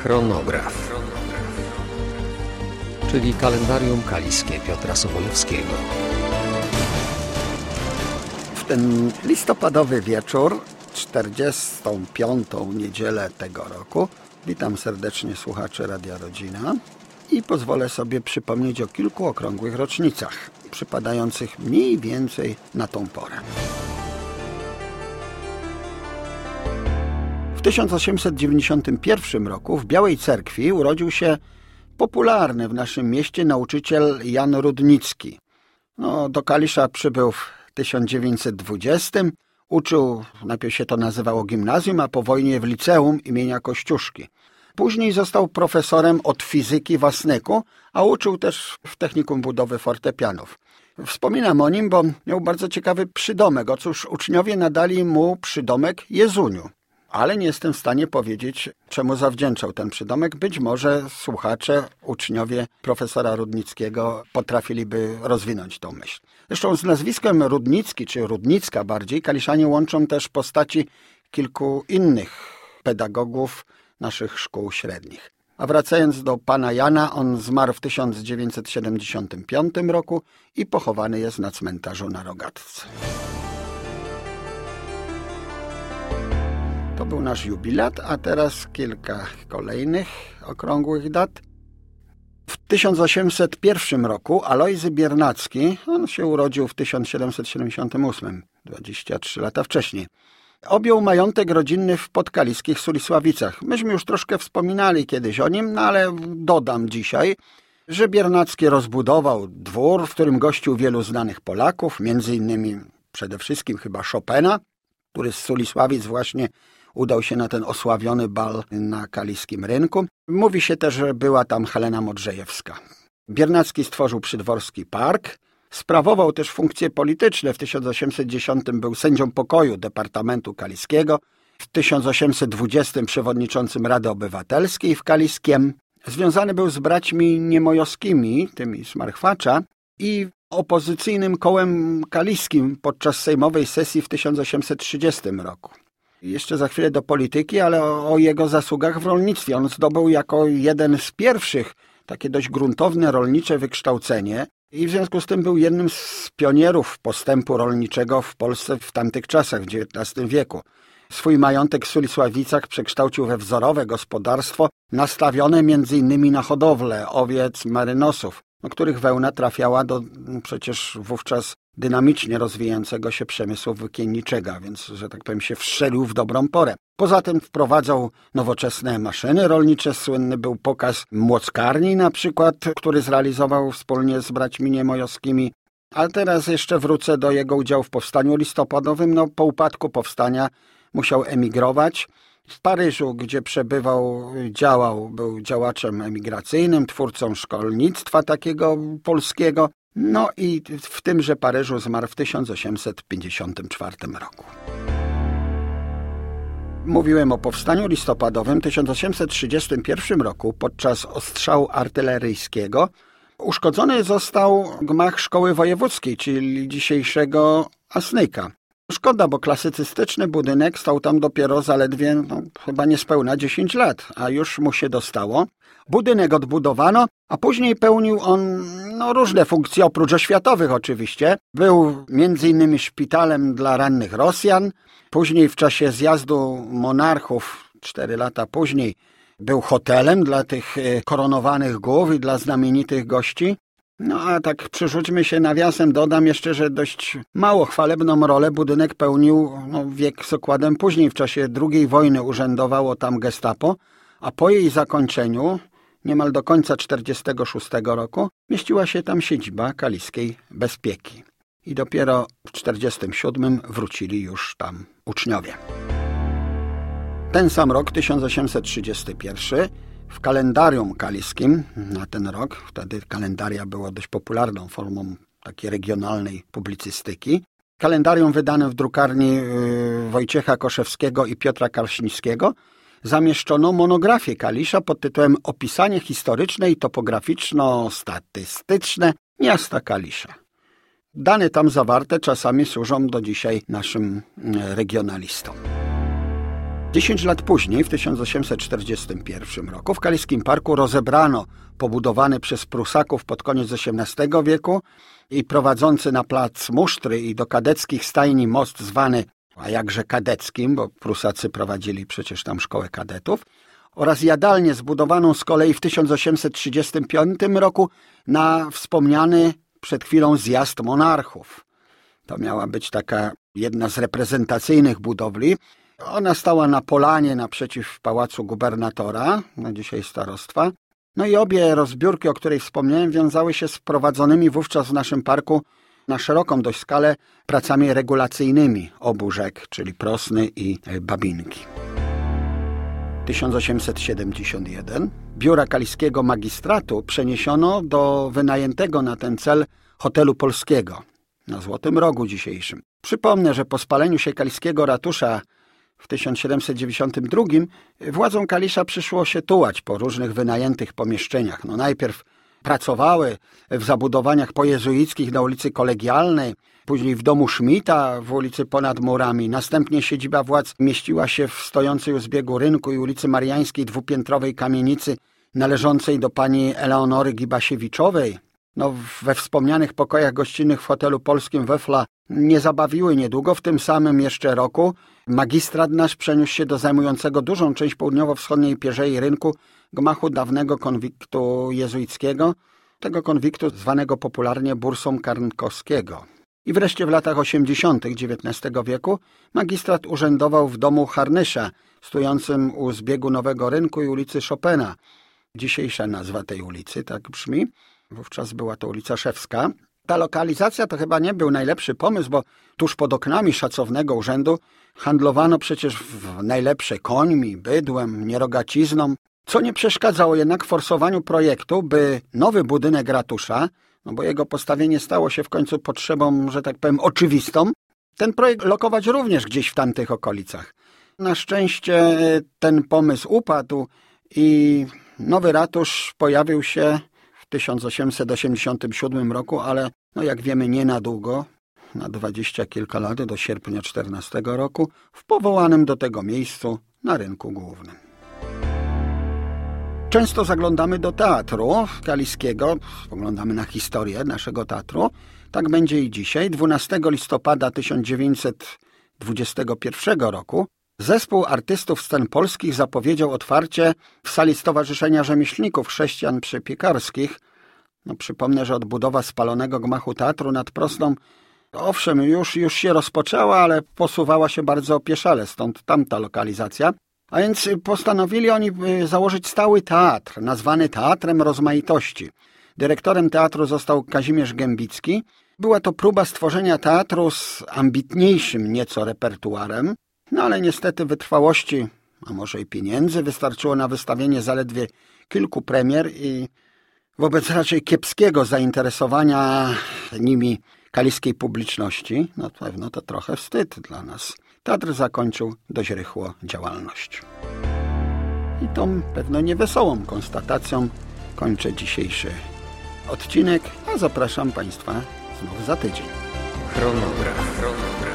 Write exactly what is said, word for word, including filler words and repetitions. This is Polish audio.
Chronograf, czyli kalendarium kaliskie Piotra Sobolewskiego. W ten listopadowy wieczór, czterdziestą piątą niedzielę tego roku, witam serdecznie słuchaczy Radia Rodzina i pozwolę sobie przypomnieć o kilku okrągłych rocznicach, przypadających mniej więcej na tą porę. W tysiąc osiemset dziewięćdziesiątym pierwszym roku w Białej Cerkwi urodził się popularny w naszym mieście nauczyciel Jan Rudnicki. No, do Kalisza przybył w tysiąc dziewięćset dwudziestym. Uczył, najpierw się to nazywało gimnazjum, a po wojnie w liceum imienia Kościuszki. Później został profesorem od fizyki w Asnyku, a uczył też w Technikum Budowy Fortepianów. Wspominam o nim, bo miał bardzo ciekawy przydomek. Otóż uczniowie nadali mu przydomek Jezuniu. Ale nie jestem w stanie powiedzieć, czemu zawdzięczał ten przydomek. Być może słuchacze, uczniowie profesora Rudnickiego potrafiliby rozwinąć tą myśl. Zresztą z nazwiskiem Rudnicki, czy Rudnicka bardziej, kaliszanie łączą też postaci kilku innych pedagogów naszych szkół średnich. A wracając do pana Jana, on zmarł w tysiąc dziewięćset siedemdziesiątym piątym roku i pochowany jest na cmentarzu na Rogatce. To był nasz jubilat, a teraz kilka kolejnych okrągłych dat. W tysiąc osiemset pierwszym roku Alojzy Biernacki, on się urodził w tysiąc siedemset siedemdziesiątym ósmym, dwadzieścia trzy lata wcześniej, objął majątek rodzinny w podkaliskich Sulisławicach. Myśmy już troszkę wspominali kiedyś o nim, no ale dodam dzisiaj, że Biernacki rozbudował dwór, w którym gościł wielu znanych Polaków, między innymi przede wszystkim chyba Chopina, który z Sulisławic właśnie udał się na ten osławiony bal na kaliskim rynku. Mówi się też, że była tam Helena Modrzejewska. Biernacki stworzył przydworski park, sprawował też funkcje polityczne. W tysiąc osiemset dziesiątym był sędzią pokoju Departamentu Kaliskiego, w tysiąc osiemset dwudziestym przewodniczącym Rady Obywatelskiej w Kaliskiem. Związany był z braćmi niemojowskimi, tymi z Marchwacza, i opozycyjnym kołem kaliskim podczas sejmowej sesji w tysiąc osiemset trzydziestym roku. Jeszcze za chwilę do polityki, ale o, o jego zasługach w rolnictwie. On zdobył jako jeden z pierwszych takie dość gruntowne rolnicze wykształcenie i w związku z tym był jednym z pionierów postępu rolniczego w Polsce w tamtych czasach, w dziewiętnastym wieku. Swój majątek w Sulisławicach przekształcił we wzorowe gospodarstwo nastawione między innymi na hodowlę owiec, marynosów, no, których wełna trafiała do no, przecież wówczas dynamicznie rozwijającego się przemysłu wykienniczego, więc, że tak powiem, się wszczelił w dobrą porę. Poza tym wprowadzał nowoczesne maszyny rolnicze. Słynny był pokaz młockarni na przykład, który zrealizował wspólnie z braćmi niemojowskimi. A teraz jeszcze wrócę do jego udziału w powstaniu listopadowym. No, po upadku powstania musiał emigrować. W Paryżu, gdzie przebywał, działał, był działaczem emigracyjnym, twórcą szkolnictwa takiego polskiego. No i w tymże Paryżu zmarł w tysiąc osiemset pięćdziesiątym czwartym roku. Mówiłem o powstaniu listopadowym. W tysiąc osiemset trzydziestym pierwszym roku podczas ostrzału artyleryjskiego uszkodzony został gmach szkoły wojewódzkiej, czyli dzisiejszego Asnyka. Szkoda, bo klasycystyczny budynek stał tam dopiero zaledwie no, chyba niespełna dziesięć lat, a już mu się dostało. Budynek odbudowano, a później pełnił on no, różne funkcje, oprócz oświatowych oczywiście. Był między innymi szpitalem dla rannych Rosjan. Później w czasie zjazdu monarchów, cztery lata później, był hotelem dla tych koronowanych głów i dla znamienitych gości. No a tak przerzućmy się nawiasem, dodam jeszcze, że dość mało chwalebną rolę budynek pełnił no, wiek z okładem później. W czasie drugiej wojny urzędowało tam gestapo, a po jej zakończeniu, niemal do końca tysiąc dziewięćset czterdziestego szóstego roku, mieściła się tam siedziba Kaliskiej Bezpieki. I dopiero w tysiąc dziewięćset czterdziestym siódmym wrócili już tam uczniowie. Ten sam rok, tysiąc osiemset trzydziesty pierwszy, w kalendarium kaliskim na ten rok, wtedy kalendaria było dość popularną formą takiej regionalnej publicystyki. Kalendarium wydane w drukarni Wojciecha Koszewskiego i Piotra Karśniskiego zamieszczono monografię Kalisza pod tytułem Opisanie historyczne i topograficzno-statystyczne miasta Kalisza. Dane tam zawarte czasami służą do dzisiaj naszym regionalistom. Dziesięć lat później, w tysiąc osiemset czterdziestym pierwszym roku, w Kaliskim Parku rozebrano pobudowany przez Prusaków pod koniec osiemnastego wieku i prowadzący na plac Musztry i do kadeckich stajni most zwany, a jakże kadeckim, bo Prusacy prowadzili przecież tam szkołę kadetów, oraz jadalnię zbudowaną z kolei w tysiąc osiemset trzydziestym piątym roku na wspomniany przed chwilą zjazd monarchów. To miała być taka jedna z reprezentacyjnych budowli. Ona stała na polanie naprzeciw pałacu gubernatora, na dzisiaj starostwa. No i obie rozbiórki, o której wspomniałem, wiązały się z prowadzonymi wówczas w naszym parku na szeroką dość skalę pracami regulacyjnymi obu rzek, czyli Prosny i Babinki. tysiąc osiemset siedemdziesiąty pierwszy biura kaliskiego magistratu przeniesiono do wynajętego na ten cel hotelu polskiego na Złotym Rogu dzisiejszym. Przypomnę, że po spaleniu się kaliskiego ratusza w tysiąc siedemset dziewięćdziesiątym drugim władzom Kalisza przyszło się tułać po różnych wynajętych pomieszczeniach. No najpierw pracowały w zabudowaniach pojezuickich na ulicy Kolegialnej, później w domu Szmita w ulicy Ponad Murami. Następnie siedziba władz mieściła się w stojącej u zbiegu rynku i ulicy Mariańskiej dwupiętrowej kamienicy należącej do pani Eleonory Gibasiewiczowej. No, we wspomnianych pokojach gościnnych w hotelu polskim Wefla nie zabawiły niedługo. W tym samym jeszcze roku magistrat nasz przeniósł się do zajmującego dużą część południowo-wschodniej pierzei rynku gmachu dawnego konwiktu jezuickiego, tego konwiktu zwanego popularnie bursą Karnkowskiego. I wreszcie w latach osiemdziesiątych dziewiętnastego wieku magistrat urzędował w domu Harnysza, stojącym u zbiegu Nowego Rynku i ulicy Chopina. Dzisiejsza nazwa tej ulicy tak brzmi. Wówczas była to ulica Szewska. Ta lokalizacja to chyba nie był najlepszy pomysł, bo tuż pod oknami szacownego urzędu handlowano przecież w najlepsze końmi, bydłem, nierogacizną, co nie przeszkadzało jednak w forsowaniu projektu, by nowy budynek ratusza, no bo jego postawienie stało się w końcu potrzebą, że tak powiem, oczywistą, ten projekt lokować również gdzieś w tamtych okolicach. Na szczęście ten pomysł upadł i nowy ratusz pojawił się w tysiąc osiemset osiemdziesiątym siódmym roku, ale no jak wiemy nie na długo, na dwadzieścia kilka lat, do sierpnia czternastego roku, w powołanym do tego miejscu na Rynku Głównym. Często zaglądamy do teatru kaliskiego, spoglądamy na historię naszego teatru. Tak będzie i dzisiaj. dwunastego listopada tysiąc dziewięćset dwudziestego pierwszego roku zespół artystów scen polskich zapowiedział otwarcie w sali Stowarzyszenia Rzemieślników Chrześcijan Przypiekarskich. No, przypomnę, że odbudowa spalonego gmachu teatru nad Prosną, owszem, już, już się rozpoczęła, ale posuwała się bardzo opieszale, stąd tamta lokalizacja. A więc postanowili oni założyć stały teatr, nazwany Teatrem Rozmaitości. Dyrektorem teatru został Kazimierz Gębicki. Była to próba stworzenia teatru z ambitniejszym nieco repertuarem, no ale niestety wytrwałości, a może i pieniędzy wystarczyło na wystawienie zaledwie kilku premier i wobec raczej kiepskiego zainteresowania nimi kaliskiej publiczności, no pewno to trochę wstyd dla nas. Teatr zakończył dość rychło działalność. I tą pewno niewesołą konstatacją kończę dzisiejszy odcinek, a zapraszam Państwa znów za tydzień. Chronograf. Chronograf.